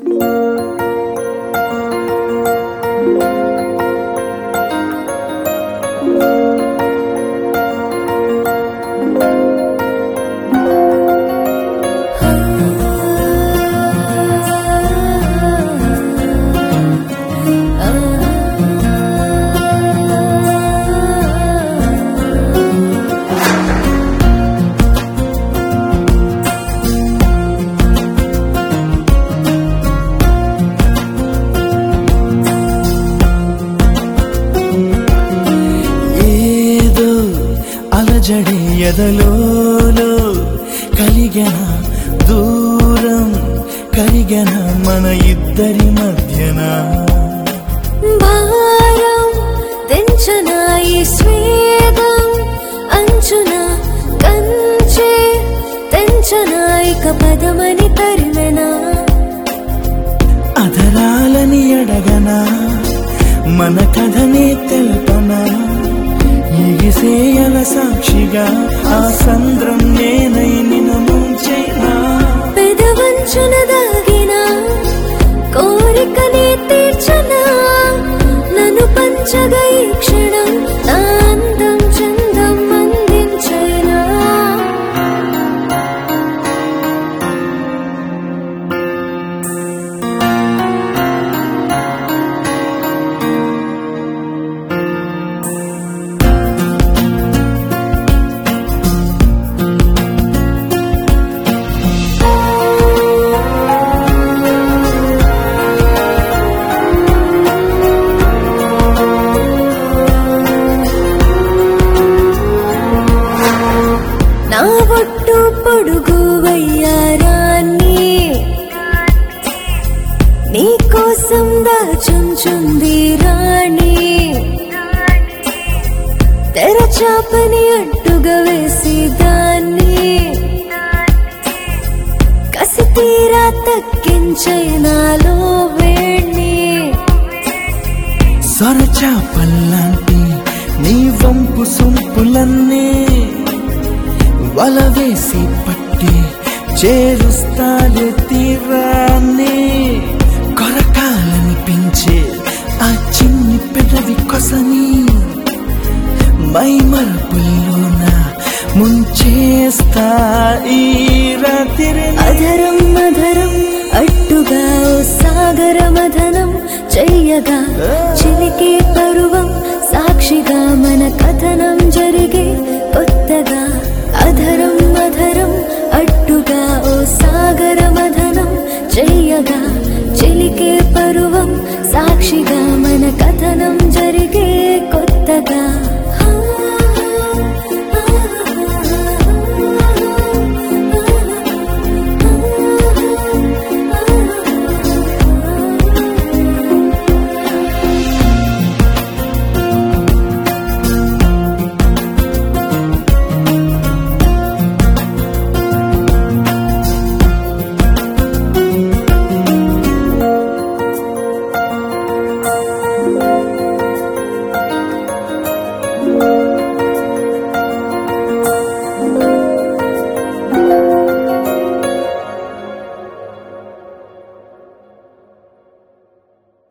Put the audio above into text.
అలజడి ఎదలోలో కలిగన దూరం కరిగన మన ఇద్దరి మధ్యన భారం తెంచన ఈ స్వేదం అంచున కంచె తెంచన ఇక పదమని తరిమెనా అధరాలని అడగనా మన కథనే తెలుపనా ఈగిసేయల సాక్షిగా ఆ సంద్రం నేనై నిన్ను ముంచేనా పెదవంచున దాగిన కోరికనే తీర్చనా నన్ను పంచగా ఈ క్షణం నా అందం చందం అందించైనా నా ఒట్టు పొడుగు వయ్యారాన్ని నీకోసం దాచుంచుంది రాణి తెరచాపని అడ్డుగా వేసి దాన్ని కసి తీరా తక్కించైనాలో వేణి సొరచాపల్లాంటి నీ వంపు సొంపులన్నీ వల వేసి పట్టి చేరుస్తాలే తీరాన్ని కొరకాలనిపించే ఆ చిన్ని పెదవి కొసని మై మరపుల్లోన ముంచేస్తా ఈ రాత్రి అధరం అధరం అట్టుగా ఓ సాగర మథనం చెయ్యగా చిలికే పరువం సాక్షిగా మన కథనం జరిగే కొత్తగా అధరం అధరం అట్టుగా ఓ సాగర మథనం చెయ్యగా చిలికే పరువం సాక్షిగా మన కథనం జరిగే కొత్తగా